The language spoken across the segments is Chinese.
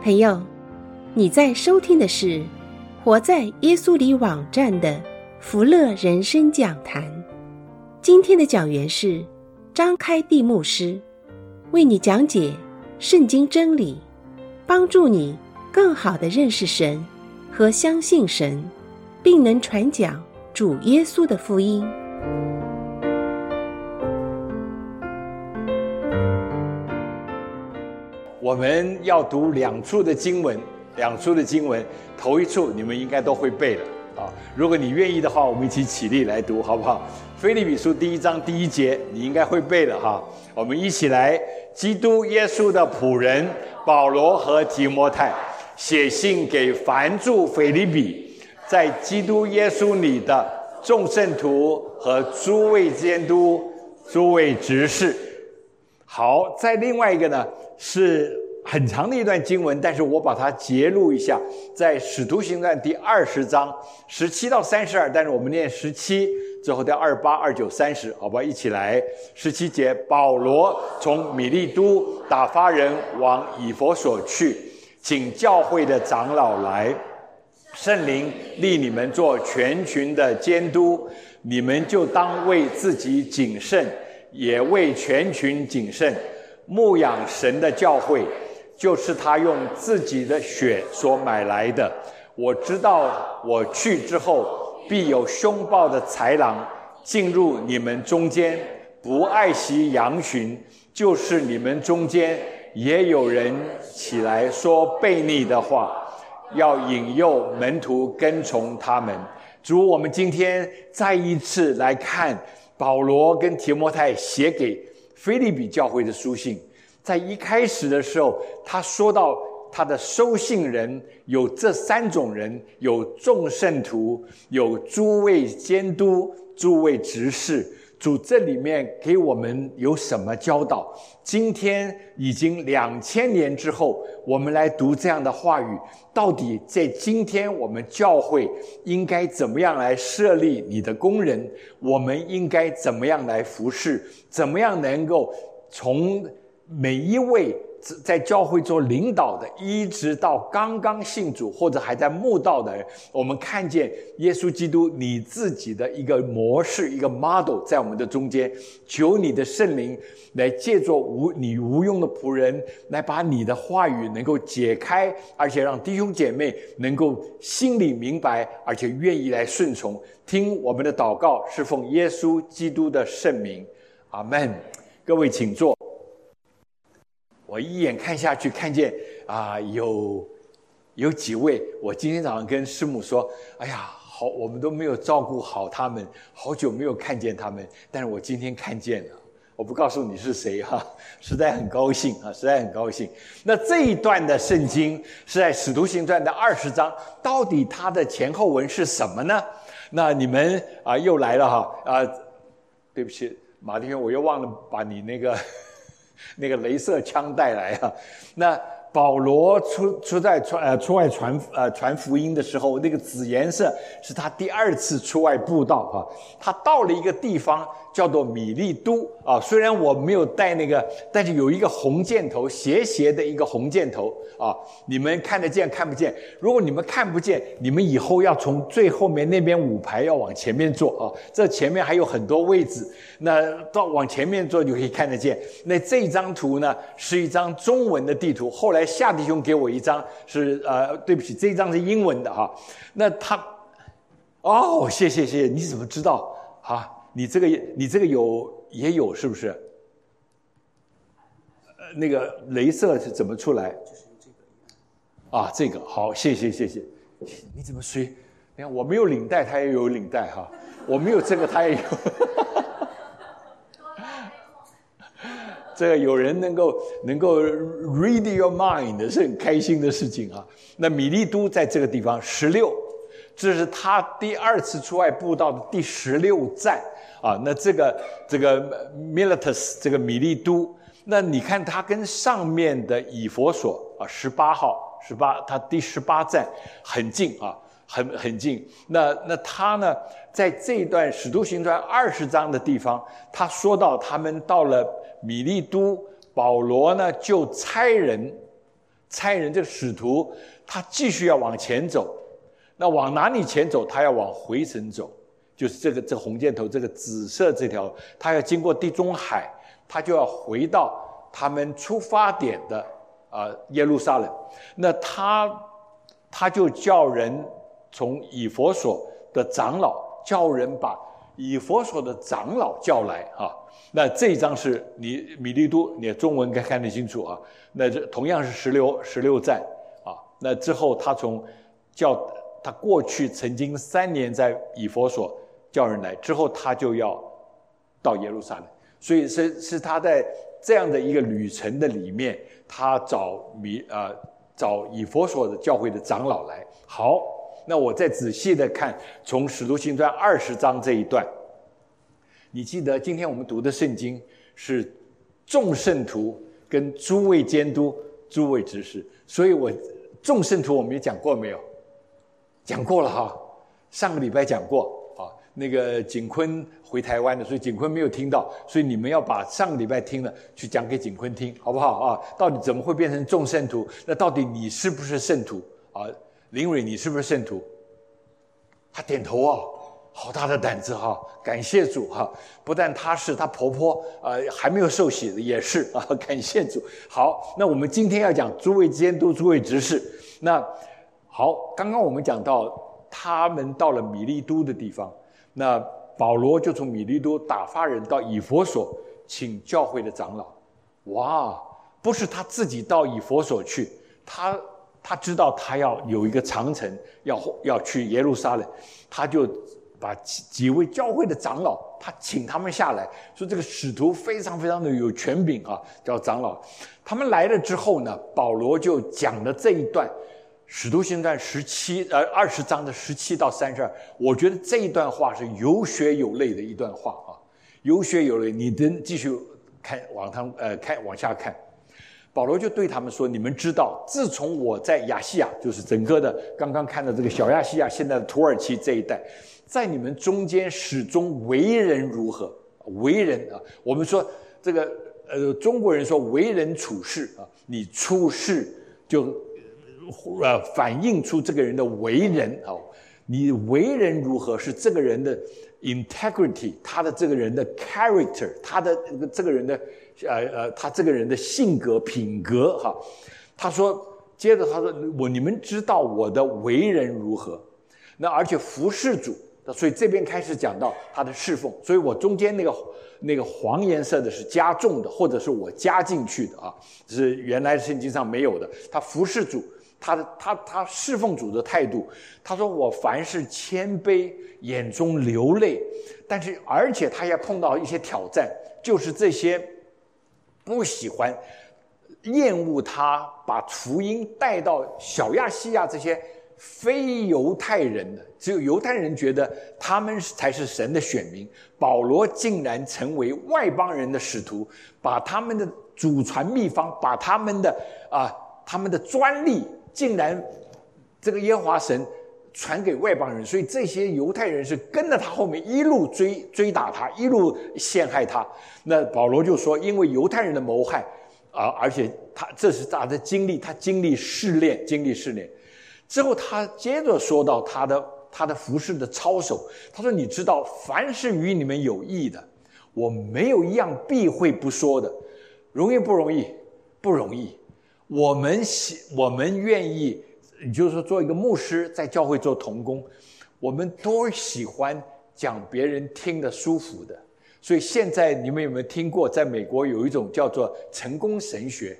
朋友，你在收听的是活在耶稣里网站的福乐人生讲坛。今天的讲员是张开地牧师，为你讲解圣经真理，帮助你更好地认识神和相信神，并能传讲主耶稣的福音。 我们要读两处的经文，头一处你们应该都会背了啊。如果你愿意的话，我们一起起立来读，好不好？腓立比书第1章第1节，你应该会背了哈。我们一起来，基督耶稣的仆人保罗和提摩太，写信给凡住腓立比，在基督耶稣里的众圣徒和诸位监督、诸位执事。好，在另外一个呢，是很长的一段经文，但是我把它截录一下，在使徒行传第20章17到32，但是我们念17之后到28、29、30，好吧，一起来。17节，保罗从米利都打发人往以弗所去，请教会的长老来，圣灵立你们做全群的监督，你们就当为自己谨慎，也为全群谨慎，牧养神的教会，就是他用自己的血所买来的。我知道我去之后，必有凶暴的豺狼进入你们中间，不爱惜羊群，就是你们中间也有人起来说悖逆的话，要引诱门徒跟从他们。主，我们今天再一次来看保罗跟提摩太写给腓立比教会的书信。在一开始的时候，他说到他的收信人有这3种人，有众圣徒，有诸位监督，诸位执事。主这里面给我们有什么教导？今天已经2000年之后，我们来读这样的话语，到底在今天我们教会应该怎么样来设立你的工人？我们应该怎么样来服侍？怎么样能够从每一位在教会做领导的，一直到刚刚信主或者还在慕道的人，我们看见耶稣基督你自己的一个模式，一个 model 在我们的中间。求你的圣灵来借助你无用的仆人，来把你的话语能够解开，而且让弟兄姐妹能够心里明白，而且愿意来顺从。听我们的祷告是奉耶稣基督的圣名，阿们。各位请坐。我一眼看下去，看见有几位，我今天早上跟师母说，哎呀，好，我们都没有照顾好他们，好久没有看见他们，但是我今天看见了。我不告诉你是谁哈，实在很高兴啊，实在很高兴。那这一段的圣经是在使徒行传的20章，到底它的前后文是什么呢？那你们又来了哈对不起，马丁，我又忘了把你那个雷射枪带来啊。那保罗出外传福音的时候，那个紫颜色是他第2次出外布道啊。他到了一个地方叫做米利都啊，虽然我没有带那个，但是有一个红箭头，斜的一个红箭头啊，你们看得见看不见？如果你们看不见，你们以后要从最后面那边5排要往前面坐啊，这前面还有很多位置，那往前面坐就可以看得见。那这张图呢是一张中文的地图，后来夏弟兄给我一张是对不起，这一张是英文的哈。那他谢谢，你怎么知道啊？你这个也有是不是？那个雷射是怎么出来？就是这个这个好，谢谢。你怎么随？你看我没有领带，他也有领带哈。我没有这个，他也有。这个有人能够 read your mind 是很开心的事情啊。那米利都在这个地方16，这是他第2次出外布道的第16站啊。那这个 Miletus 这个米利都，那你看他跟上面的以弗所18号他第18站很近啊，很近。那他呢，在这一段使徒行传20章的地方，他说到他们到了米利都，保罗呢就差人差人这个使徒，他继续要往前走，那往哪里前走？他要往回程走，就是这个红箭头这个紫色这条，他要经过地中海，他就要回到他们出发点的耶路撒冷。那他就叫人从以弗所的长老，叫人把以弗所的长老叫来啊。那这一章是你米利都，你的中文该看得清楚啊。那这同样是16站啊。那之后他他过去曾经3年在以弗所叫人来，之后他就要到耶路撒冷，所以是他在这样的一个旅程的里面，他找以弗所的教会的长老来。好，那我再仔细的看从使徒行传20章这一段，你记得今天我们读的圣经是众圣徒跟诸位监督、诸位执事，所以众圣徒我们也讲过没有？讲过了哈，上个礼拜讲过啊。那个景坤回台湾的，所以景坤没有听到，所以你们要把上个礼拜听了去讲给景坤听，好不好啊？到底怎么会变成众圣徒？那到底你是不是圣徒啊？林蕊，你是不是圣徒？他点头啊，好大的胆子哈！感谢主哈！不但他婆婆还没有受洗的也是啊，感谢主。好，那我们今天要讲诸位监督、诸位执事。那好，刚刚我们讲到他们到了米利都的地方，那保罗就从米利都打发人到以弗所请教会的长老。哇，不是他自己到以弗所去，他知道他要有一个长程，要去耶路撒冷，他就把几位教会的长老，他请他们下来，说这个使徒非常非常的有权柄啊，叫长老。他们来了之后呢，保罗就讲了这一段使徒行传20章的17到32，我觉得这一段话是有血有泪的一段话啊，有血有泪。你继续看往下看，保罗就对他们说：“你们知道，自从我在亚细亚，就是整个的刚刚看的这个小亚细亚，现在的土耳其这一带，在你们中间始终为人如何？为人啊，我们说这个中国人说为人处事啊，你处事就反映出这个人的为人啊，你为人如何是这个人的 integrity， 他的这个人的 character， 他的这个人的他这个人的性格品格哈。他说，接着他说，你们知道我的为人如何，那而且服侍主，所以这边开始讲到他的侍奉，所以我中间那个黄颜色的是加重的，或者是我加进去的啊，是原来圣经上没有的。他服侍主，他侍奉主的态度，他说我凡事谦卑，眼中流泪，但是而且他也碰到一些挑战，就是这些不喜欢厌恶他把福音带到小亚细亚这些非犹太人的，只有犹太人觉得他们才是神的选民，保罗竟然成为外邦人的使徒，把他们的祖传秘方，把他们的专利竟然这个耶和华神传给外邦人，所以这些犹太人是跟着他后面一路追打他，一路陷害他。那保罗就说，因为犹太人的谋害而且这是他的经历，他经历试炼之后，他接着说到他的服事的操守。他说：“你知道，凡是与你们有益的，我没有一样避讳不说的。容易不容易？不容易。我们愿意，也就是说，做一个牧师，在教会做同工，我们都喜欢讲别人听得舒服的。所以现在你们有没有听过，在美国有一种叫做成功神学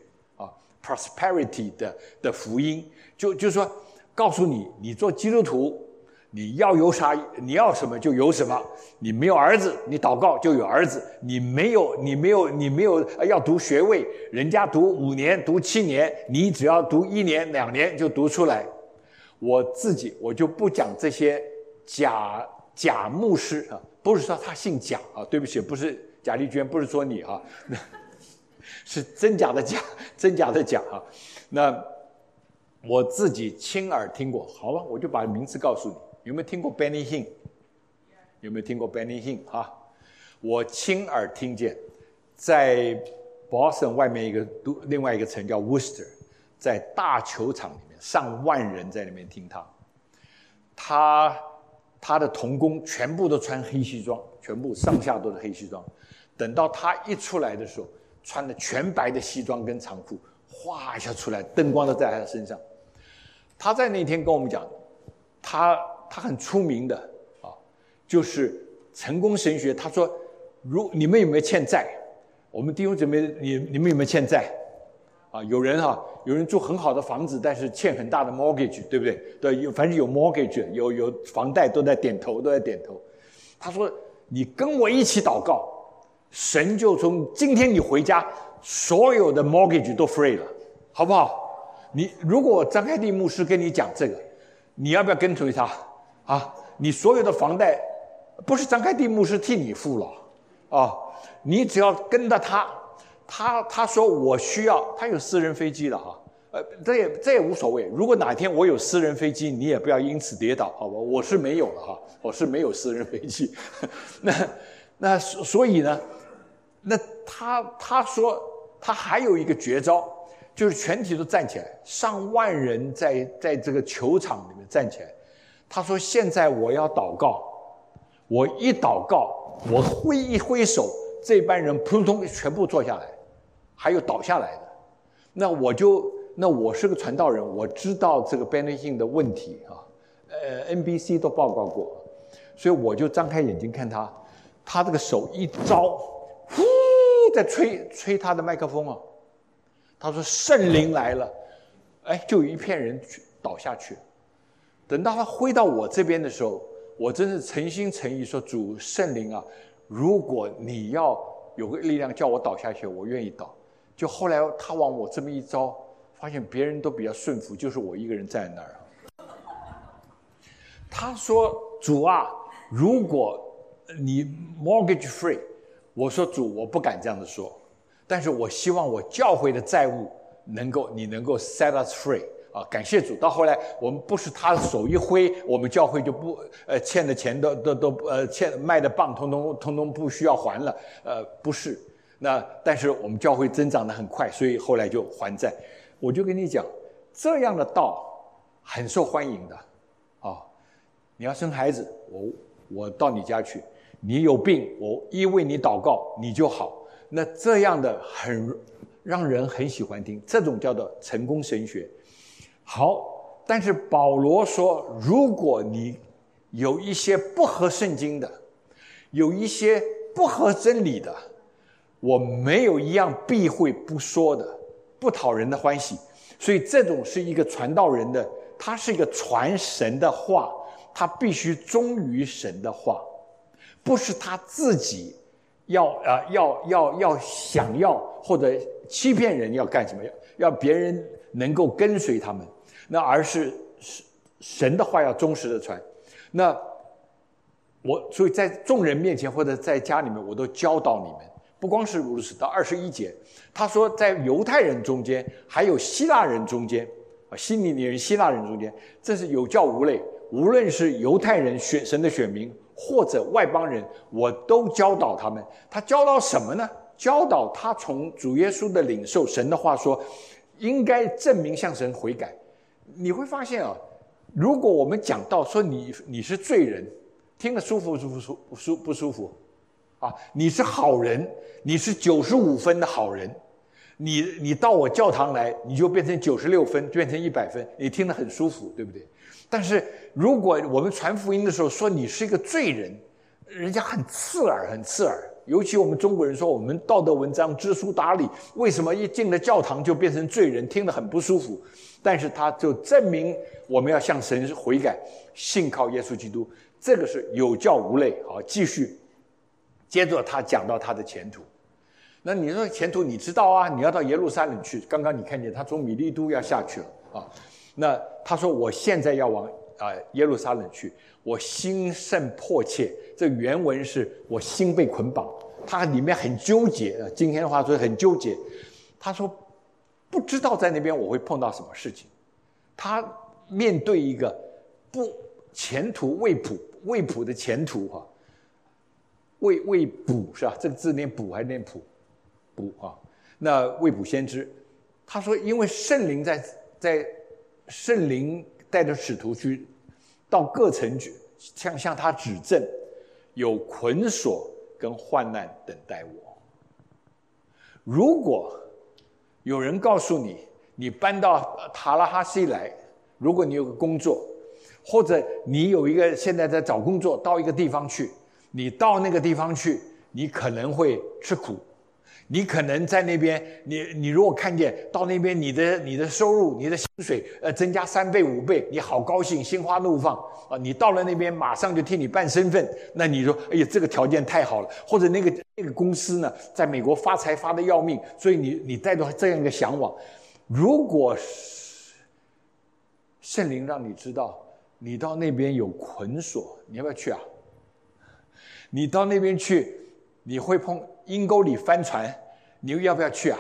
prosperity 的福音，就是说。”告诉你，你做基督徒，你要有啥，你要什么就有什么。你没有儿子，你祷告就有儿子；你没有要读学位，人家读5年、读7年，你只要读1年、2年就读出来。我就不讲这些假牧师啊，不是说他姓贾啊，对不起，不是贾丽娟，不是说你啊，是真假的假啊，那。我自己亲耳听过，好了，我就把名字告诉你。有没有听过 Benny Hinn？ 有没有听过 Benny Hinn 啊？我亲耳听见，在 Boston 外面另外一个城叫 Worcester， 在大球场里面，上万人在那边听他。他的同工全部都穿黑西装，全部上下都是黑西装。等到他一出来的时候，穿的全白的西装跟长裤，哗一下出来，灯光都在他的身上。他在那天跟我们讲，他很出名的啊，就是成功神学。他说，你们有没有欠债？我们弟兄姊妹，你们有没有欠债？啊，有人住很好的房子，但是欠很大的 mortgage， 对不对？对，凡是有 mortgage 有房贷都在点头。他说，你跟我一起祷告，神就从今天你回家，所有的 mortgage 都 free 了，好不好？你如果张开地牧师跟你讲这个，你要不要跟随他啊？你所有的房贷不是张开地牧师替你付了啊，你只要跟着他说我需要，他有私人飞机了哈，这也无所谓。如果哪天我有私人飞机，你也不要因此跌倒，好吧？我是没有了哈，我是没有私人飞机。那所以呢，那他说他还有一个绝招，就是全体都站起来，上万人在这个球场里面站起来。他说现在我要祷告，我一祷告，我挥一挥手，这班人扑通全部坐下来，还有倒下来的。那我是个传道人，我知道这个 Benny Hinn 的问题啊，NBC 都报告过，所以我就张开眼睛看他这个手一招，呼，在吹他的麦克风啊。他说圣灵来了，哎，就有一片人倒下去。等到他挥到我这边的时候，我真是诚心诚意说，主圣灵啊，如果你要有个力量叫我倒下去，我愿意倒。就后来他往我这么一招，发现别人都比较顺服，就是我一个人站在那儿啊。他说主啊，如果你 mortgage free， 我说主，我不敢这样子说，但是我希望我教会的债务你能够 set us free 啊！感谢主。到后来我们不是他手一挥，我们教会就不欠的钱都欠卖的棒通通不需要还了，不是。那但是我们教会增长得很快，所以后来就还债。我就跟你讲，这样的道很受欢迎的啊！你要生孩子，我到你家去；你有病，我一为你祷告，你就好。那这样的让人很喜欢听，这种叫做成功神学。好，但是保罗说，如果你有一些不合圣经的，有一些不合真理的，我没有一样避讳不说的，不讨人的欢喜。所以这种是一个传道人的，他是一个传神的话，他必须忠于神的话，不是他自己要想要或者欺骗人要干什么，要别人能够跟随他们，那而是神的话要忠实的传。那所以在众人面前或者在家里面，我都教导你们。不光是如此，到21节，他说在犹太人中间，还有希腊人中间，希利尼人、希腊人中间，这是有教无类，无论是犹太人神的选民，或者外邦人，我都教导他们。他教导什么呢？教导他从主耶稣的领受神的话说，应该证明向神悔改。你会发现啊，如果我们讲到说你是罪人，听了舒服不舒服啊？你是好人，你是95分的好人，你到我教堂来，你就变成96分，变成100分，你听得很舒服，对不对？但是如果我们传福音的时候说你是一个罪人，人家很刺耳。尤其我们中国人说我们道德文章知书达理，为什么一进了教堂就变成罪人，听得很不舒服。但是他就证明我们要向神悔改，信靠耶稣基督，这个是有教无类。好，继续接着他讲到他的前途。那你说前途你知道啊，你要到耶路撒冷去，刚刚你看见他从米利都要下去了啊。那他说我现在要往耶路撒冷去，我心甚迫切。这原文是我心被捆绑，他里面很纠结，今天的话说很纠结。他说不知道在那边我会碰到什么事情，他面对一个前途未卜的前途哈，未卜是吧？这个字念卜还是念卜啊？那未卜先知， 他说，因为圣灵在圣灵带着使徒去到各城去，向他指证，有捆锁跟患难等待我。如果有人告诉你，你搬到塔拉哈西来，如果你有个工作，或者你有一个现在在找工作，到一个地方去，你到那个地方去，你可能会吃苦，你可能在那边，你如果看见到那边你的收入、你的薪水增加3倍5倍，你好高兴，心花怒放啊！你到了那边，马上就替你办身份，那你说，哎呀，这个条件太好了，或者那个公司呢，在美国发财发得要命，所以你带着这样一个向往。如果圣灵让你知道，你到那边有捆锁，你要不要去啊？你到那边去，你会碰阴沟里翻船，你要不要去啊？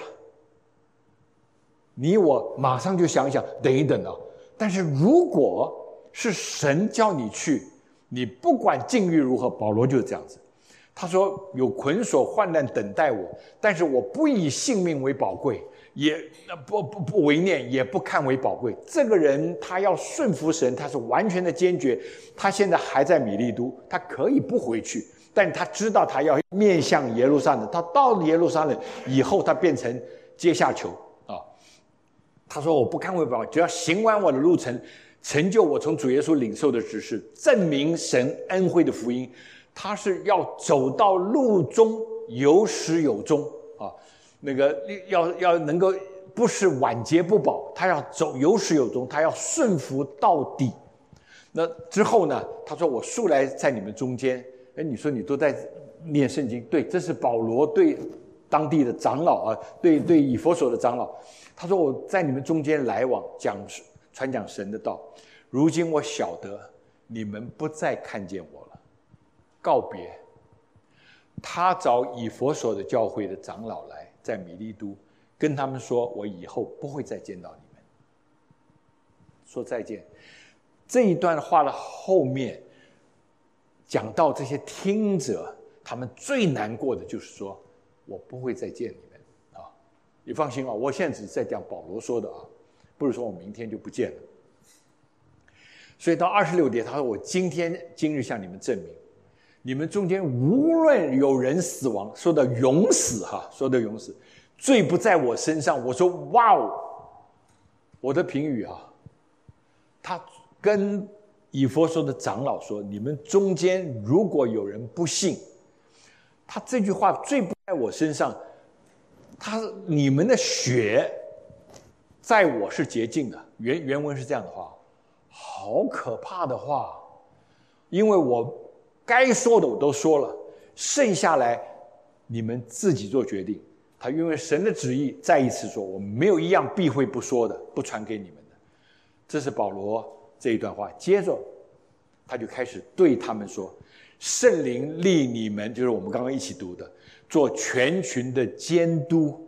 你我马上就想一想，等一等啊。但是如果是神叫你去，你不管境遇如何，保罗就是这样子。他说有捆锁患难等待我，但是我不以性命为宝贵，也不为念，也不看为宝贵。这个人他要顺服神，他是完全的坚决。他现在还在米利都，他可以不回去，但他知道他要面向耶路撒冷。他到了耶路撒冷以后，他变成阶下囚啊。他说我不看为宝贵，只要行完我的路程，成就我从主耶稣领受的指示，证明神恩惠的福音。他是要走到路中，有始有终啊！那个要能够不是晚节不保，他要走有始有终，他要顺服到底。那之后呢？他说：“我素来在你们中间。”哎，你说你都在念圣经，对，这是保罗对当地的长老啊，对以弗所的长老。他说：“我在你们中间来往，传讲神的道。如今我晓得你们不再看见我了。”告别，他找以弗所的教会的长老来，在米利都跟他们说：“我以后不会再见到你们。”说再见。这一段话的后面讲到这些听者，他们最难过的就是说：“我不会再见你们啊！”你放心啊，我现在只是在讲保罗说的啊，不是说我明天就不见了。所以到26节，他说：“我今日向你们证明。”你们中间无论有人死亡，说的永死哈，说的永死，罪不在我身上。我说哇哦，我的评语啊，他跟以弗所的长老说，你们中间如果有人不信，他这句话罪不在我身上，你们的血在我是洁净的。原文是这样的话，好可怕的话，因为我该说的我都说了，剩下来你们自己做决定。他因为神的旨意，再一次说，我们没有一样避讳不说的，不传给你们的。这是保罗这一段话。接着他就开始对他们说，圣灵立你们，就是我们刚刚一起读的，做全群的监督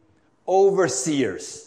overseers。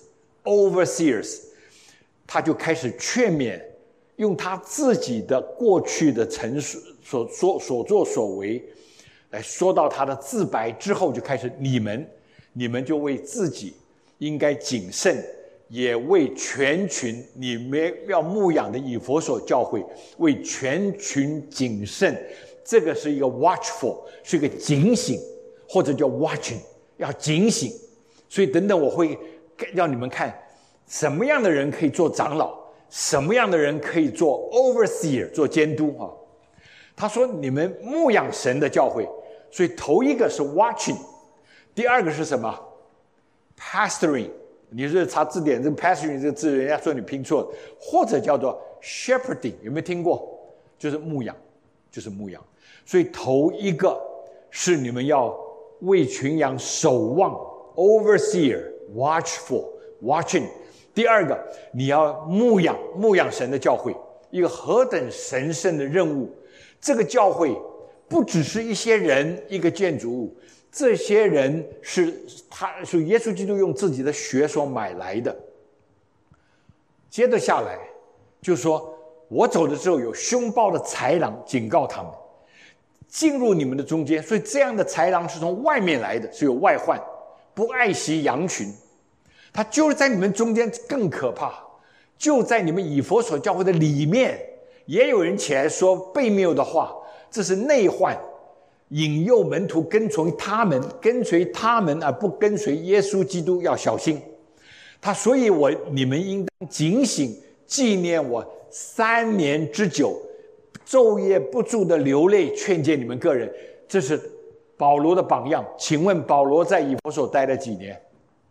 他就开始劝勉，用他自己的过去的陈述所作所为来说到他的自白之后，就开始你们就为自己应该谨慎，也为全群，你们要牧养的以弗所教会为全群谨慎。这个是一个 watchful， 是一个警醒，或者叫 watching， 要警醒。所以等等我会让你们看什么样的人可以做长老，什么样的人可以做 overseer， 做监督啊。他说你们牧养神的教会，所以头一个是 watching， 第二个是什么 pastoring。 你是查字典，这个 pastoring 这个字人家说你拼错了，或者叫做 shepherding， 有没有听过？就是牧养，所以头一个是你们要为群羊守望 overseer watchful watching。 第二个你要牧养神的教会，一个何等神圣的任务。这个教会不只是一些人一个建筑物，这些人是耶稣基督用自己的血所买来的。接着下来就说，我走的时候有凶暴的豺狼警告他们进入你们的中间，所以这样的豺狼是从外面来的，是有外患，不爱惜羊群。 他就是在你们中间更可怕，就在你们以弗所教会的里面，也有人起来说悖谬的话，这是内患，引诱门徒跟随他们而不跟随耶稣基督，要小心。所以你们应当警醒，纪念我3年之久，昼夜不住的流泪，劝诫你们个人。这是保罗的榜样。请问保罗在以弗所待了几年？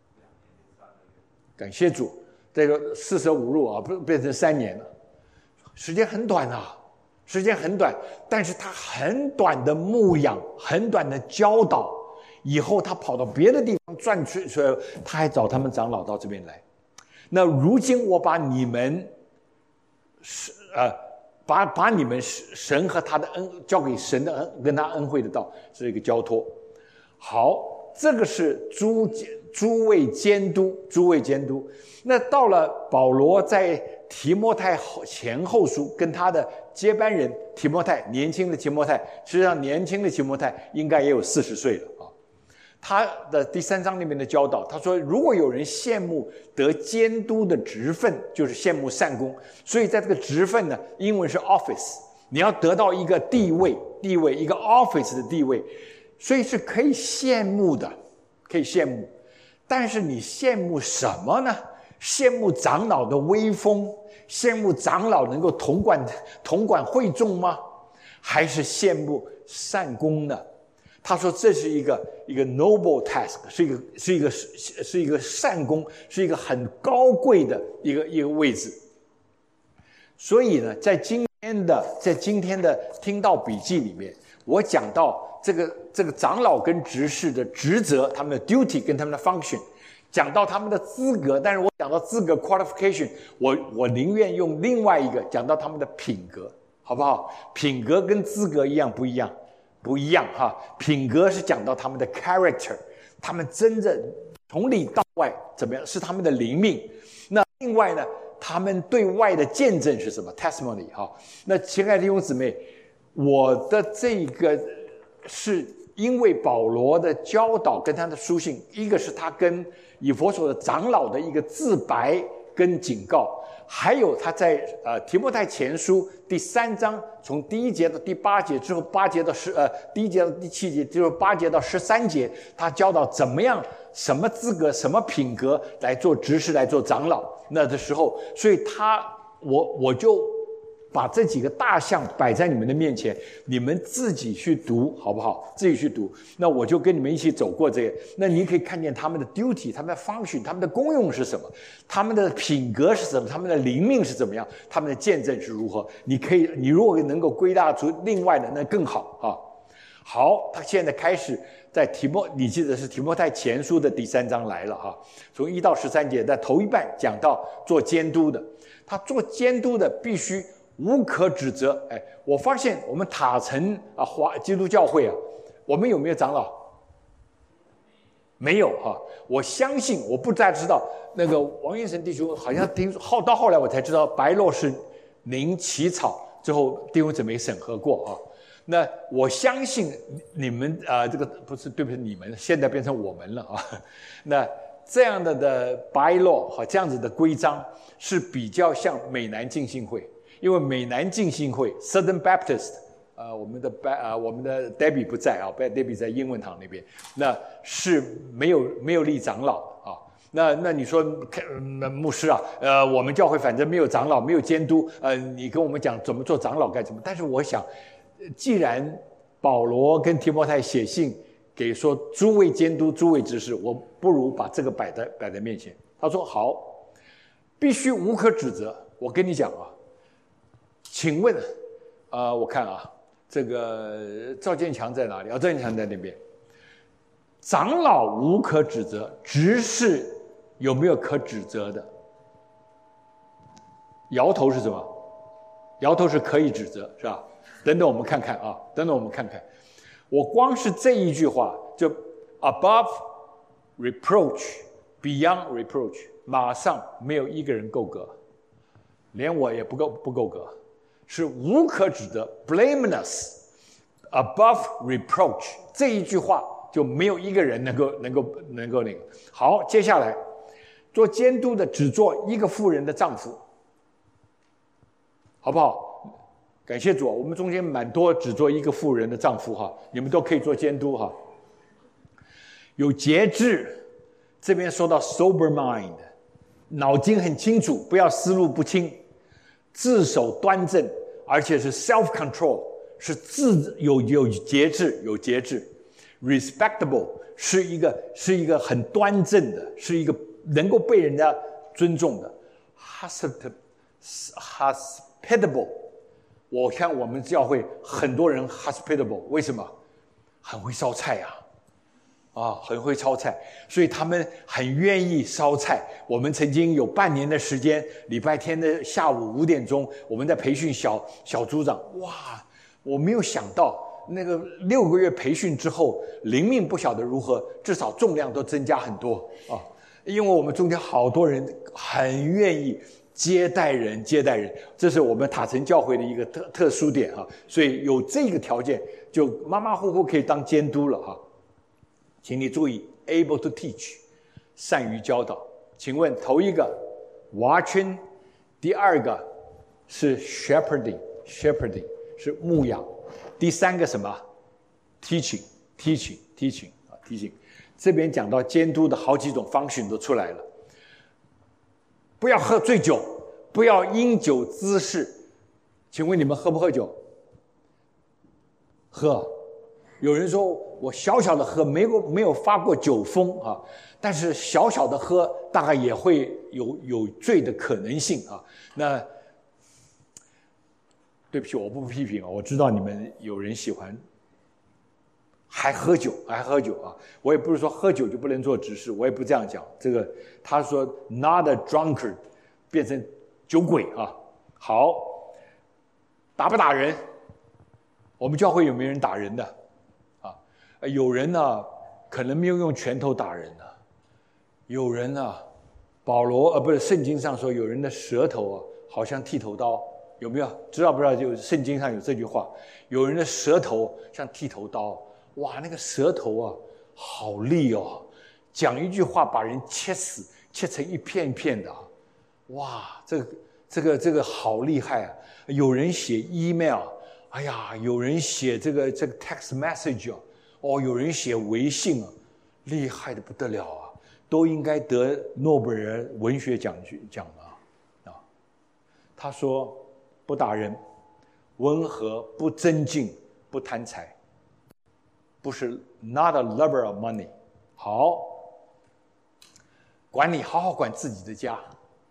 感谢主，这个45入啊，变成3年了，时间很短啊，时间很短。但是他很短的牧养，很短的教导，以后他跑到别的地方转去，所以他还找他们长老到这边来。那如今我把你们把你们神和他的恩交给神的恩，跟他恩惠的道，是一个交托。好，这个是诸位监督。那到了保罗在提摩太前后书跟他的接班人提摩太，年轻的提摩太，实际上年轻的提摩太应该也有40岁了啊。他的第3章里面的教导，他说如果有人羡慕得监督的职分，就是羡慕善功。所以在这个职分呢，英文是 office， 你要得到一个地位，一个 office 的地位，所以是可以羡慕的，可以羡慕。但是你羡慕什么呢？羡慕长老的威风，羡慕长老能够统管会众吗？还是羡慕善功呢？他说这是一个 noble task， 是一个善功，是一个很高贵的一个位置。所以呢，在今天的听道笔记里面，我讲到这个长老跟执事的职责，他们的 duty 跟他们的 function， 讲到他们的资格，但是我讲到资格 qualification， 我宁愿用另外一个讲到他们的品格，好不好？品格跟资格一样不一样？不一样哈。品格是讲到他们的 character， 他们真正从里到外怎么样，是他们的灵命。那另外呢，他们对外的见证是什么 testimony 哈。那亲爱的弟兄姊妹，我的这个是因为保罗的教导跟他的书信，一个是他跟以弗所的长老的一个自白跟警告，还有他在提摩太前书第3章从第1节到第8节之后，8节到第1节到第7节，就是8节到13节，他教导怎么样，什么资格，什么品格来做执事，来做长老。那的时候，所以我就把这几个大项摆在你们的面前，你们自己去读，好不好？自己去读。那我就跟你们一起走过这个。那你可以看见他们的 duty， 他们的 function， 他们的功用是什么，他们的品格是什么，他们的灵命是怎么样，他们的见证是如何。你如果能够归纳出另外的，那更好啊。好，他现在开始在你记得是提摩太前书的第3章来了哈，从1到13节，在头一半讲到做监督的，他做监督的必须无可指责。我发现我们塔城基督教会我们有没有长老？没有哈。我相信，我不再知道那个王彦成弟兄好像听说，到后来我才知道白洛是您起草之后弟兄姊妹审核过啊。那我相信你们这个不是，对不起，你们现在变成我们了啊。那这样的 bylaw 和这样子的规章是比较像美南浸信会，因为美南浸信会 Southern Baptist 我们的 Debbie 不在啊 ，Debbie 在英文堂那边，那是没有立长老啊。那你说牧师我们教会反正没有长老，没有监督，你跟我们讲怎么做长老该怎么？但是我想，既然保罗跟提摩太写信给说诸位监督、诸位执事，我不如把这个摆在面前。他说好，必须无可指责。我跟你讲请问我看这个赵建强在哪里？赵建强在那边。长老无可指责，执事有没有可指责的？摇头是什么？摇头是可以指责，是吧？等等我们看看我光是这一句话就 above reproach beyond reproach， 马上没有一个人够格，连我也不够格，是无可指责 blameless above reproach， 这一句话就没有一个人能够那个。好，接下来做监督的只做一个妇人的丈夫，好不好？感谢主，我们中间蛮多只做一个妇人的丈夫哈，你们都可以做监督哈。有节制，这边说到 sober mind， 脑筋很清楚，不要思路不清，自守端正，而且是 self control， 是有节制，有节制。respectable 是一个很端正的，是一个能够被人家尊重的。hospitable， 我看我们教会很多人 hospitable， 为什么？很会烧菜很会烧菜，所以他们很愿意烧菜。我们曾经有半年的时间，礼拜天的下午5点钟，我们在培训小组长。哇，我没有想到那个6个月培训之后，灵命不晓得如何，至少重量都增加很多因为我们中间好多人很愿意接待人，这是我们塔城教会的一个特殊点所以有这个条件，就马马虎虎可以当监督了请你注意 ，able to teach， 善于教导。请问头一个 watching， 第二个是 shepherding 是牧养，第三个什么 teaching。这边讲到监督的好几种方式都出来了。不要喝醉酒，不要因酒滋事。请问你们喝不喝酒？喝。有人说我小小的喝，没有发过酒疯但是小小的喝大概也会有醉的可能性那对不起，我不批评我知道你们有人喜欢还喝酒我也不是说喝酒就不能做执事，我也不这样讲。这个他说 not a drunkard 变成酒鬼好，打不打人？我们教会有没有人打人的有人呢可能没有用拳头打人有人呢保罗不是圣经上说有人的舌头好像剃头刀，有没有？知道不知道？就圣经上有这句话，有人的舌头像剃头刀。哇，那个舌头好利讲一句话把人切死，切成一片一片的哇，这个好厉害有人写 email， 哎呀，有人写这个 text message有人写微信厉害的不得了都应该得诺贝尔文学奖他说不打人，温和，不争竞，不贪财，不是 not a lover of money。 好，管理好好管自己的家。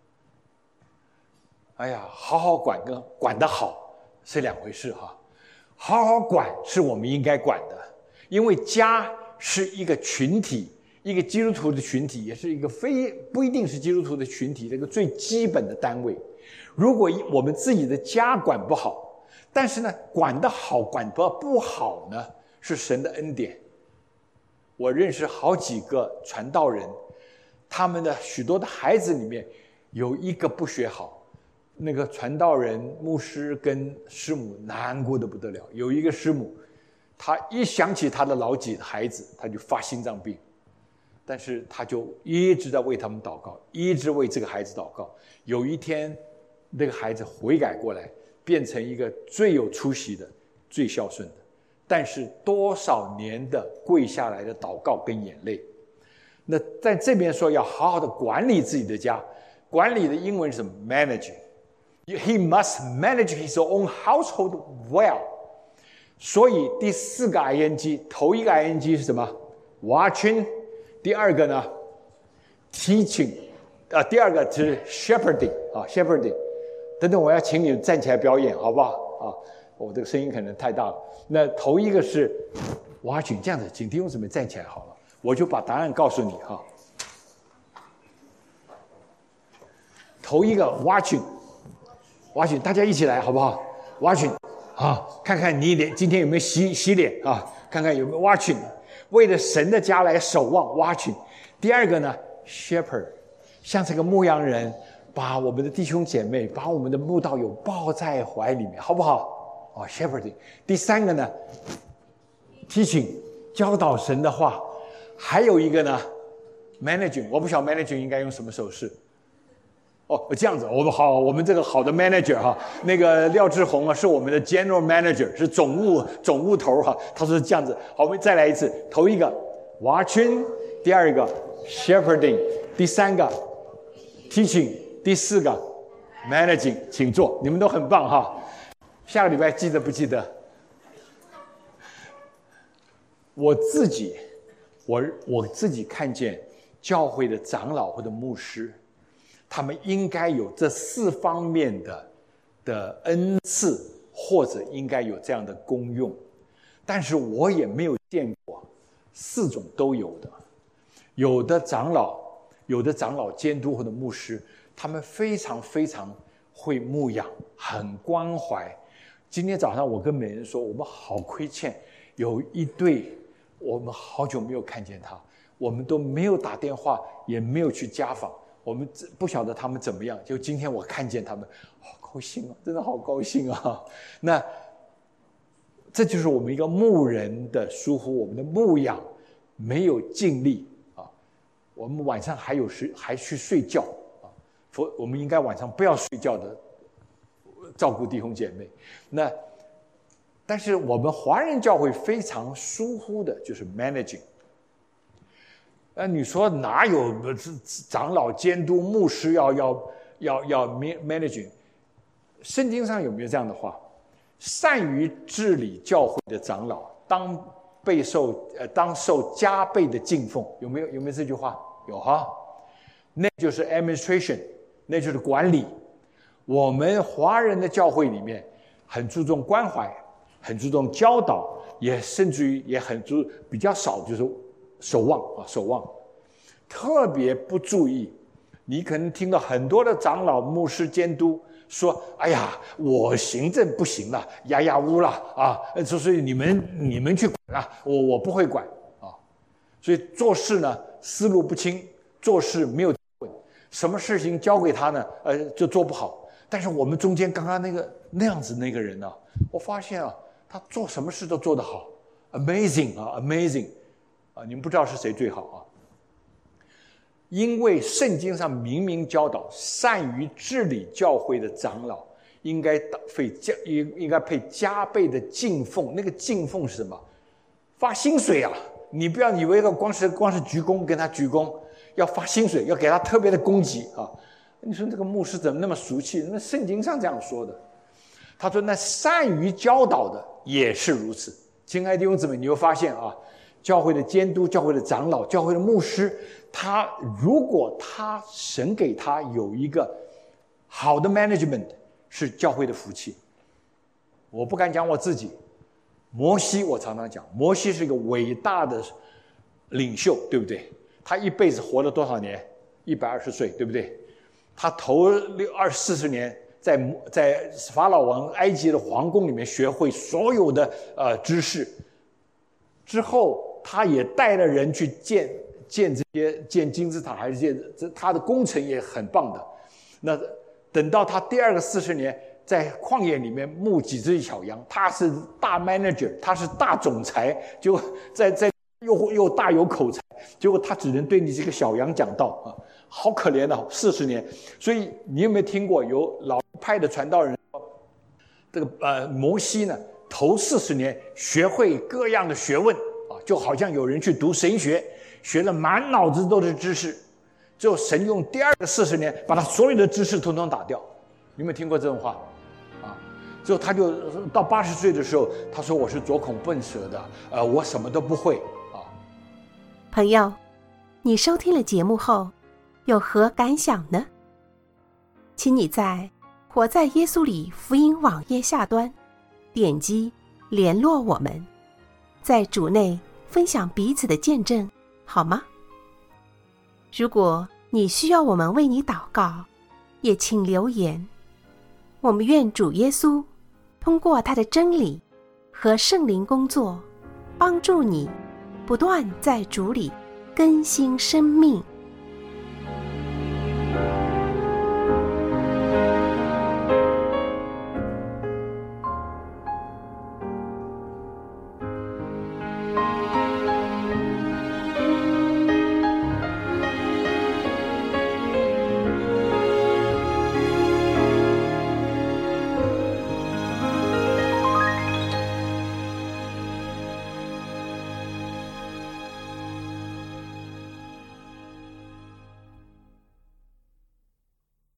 哎呀，好好管跟管得好是两回事好好管是我们应该管的，因为家是一个群体，一个基督徒的群体，也是一个不一定是基督徒的群体，这个最基本的单位。如果我们自己的家管不好，但是呢管得好管得不好呢，是神的恩典。我认识好几个传道人，他们的许多的孩子里面有一个不学好，那个传道人牧师跟师母难过的不得了。有一个师母，他一想起他的老几的孩子，他就发心脏病，但是他就一直在为他们祷告，一直为这个孩子祷告。有一天那个孩子悔改过来，变成一个最有出息的，最孝顺的，但是多少年的跪下来的祷告跟眼泪。那在这边说要好好的管理自己的家，管理的英文是 managing， He must manage his own household well。 所以第4个 ing， 头一个 ing 是什么？ watching。 第二个呢 teaching， 第二个是 shepherding shepherding。 等等，我要请你站起来表演好不好我这个声音可能太大了。那头一个是 watching， 这样子，请弟兄姊妹站起来好了，我就把答案告诉你头一个 watching， 大家一起来好不好？ watching 看看你脸今天有没有洗脸看看有没有 watching， 为了神的家来守望 watching。 第二个呢 shepherd， 像这个牧羊人，把我们的弟兄姐妹，把我们的牧道友抱在怀里面，好不好shepherding。 第三个呢 teaching， 教导神的话。还有一个呢 managing， 我不晓得 managing 应该用什么手势。这样子，我们这个好的 manager 哈，那个廖志宏啊，是我们的 general manager， 是总务头哈。他说是这样子。好，我们再来一次，头一个 watching， 第二个 shepherding， 第三个 teaching， 第四个 managing， 请坐，你们都很棒哈。下个礼拜记得不记得？我自己看见教会的长老或者牧师，他们应该有这4方面的恩赐，或者应该有这样的功用，但是我也没有见过4种都有的。有的长老监督或者牧师，他们非常非常会牧养，很关怀。今天早上我跟美人说，我们好亏欠，有一对我们好久没有看见他，我们都没有打电话，也没有去家访，我们不晓得他们怎么样。就今天我看见他们，好高兴啊，真的好高兴啊。那这就是我们一个牧人的疏忽，我们的牧养没有尽力啊。我们晚上还去睡觉啊，我们应该晚上不要睡觉的，照顾弟兄姐妹。但是我们华人教会非常疏忽的就是 managing。你说哪有长老监督牧师要 managing？ 圣经上有没有这样的话？善于治理教会的长老，当受加倍的敬奉，有没有这句话？有哈，那就是 administration， 那就是管理。我们华人的教会里面很注重关怀，很注重教导，也甚至于也比较少就是守望，特别不注意。你可能听到很多的长老牧师监督说，哎呀，我行政不行了，呀乌了啊，所以你们去管啊，我不会管啊。所以做事呢思路不清，做事没有稳，什么事情交给他呢就做不好。但是我们中间刚刚那样子那个人呢，我发现啊，他做什么事都做得好 ，amazing 啊 ，amazing 啊，你们不知道是谁最好啊？因为圣经上明明教导，善于治理教会的长老应该配加倍的敬奉。那个敬奉是什么？发薪水啊！你不要以为光是鞠躬跟他鞠躬，要发薪水，要给他特别的供给啊！你说这个牧师怎么那么俗气？那圣经上这样说的。他说那善于教导的也是如此。亲爱的弟兄姊妹，你会发现啊，教会的监督、教会的长老、教会的牧师，如果神给他有一个好的 management， 是教会的福气。我不敢讲我自己，摩西我常常讲，摩西是一个伟大的领袖，对不对？他一辈子活了多少年？120岁，对不对？他头40年在法老王埃及的皇宫里面学会所有的知识，之后他也带了人去建金字塔，还是他的工程也很棒的。那等到他第2个40年在旷野里面牧几只小羊，他是大 manager， 他是大总裁，就在又大有口才，结果他只能对你这个小羊讲道啊，好可怜啊，40年。所以你有没有听过有老派的传道人说，这个摩西呢，头40年学会各样的学问啊，就好像有人去读神学，学了满脑子都是知识，最后神用第2个40年把他所有的知识统统打掉。你有没有听过这种话啊？最后他就到80岁的时候，他说我是拙口笨舌的，我什么都不会啊。 朋友，你收听了节目后有何感想呢？请你在活在耶稣里福音网页下端点击联络我们，在主内分享彼此的见证，好吗？如果你需要我们为你祷告，也请留言。我们愿主耶稣通过他的真理和圣灵工作，帮助你不断在主里更新生命。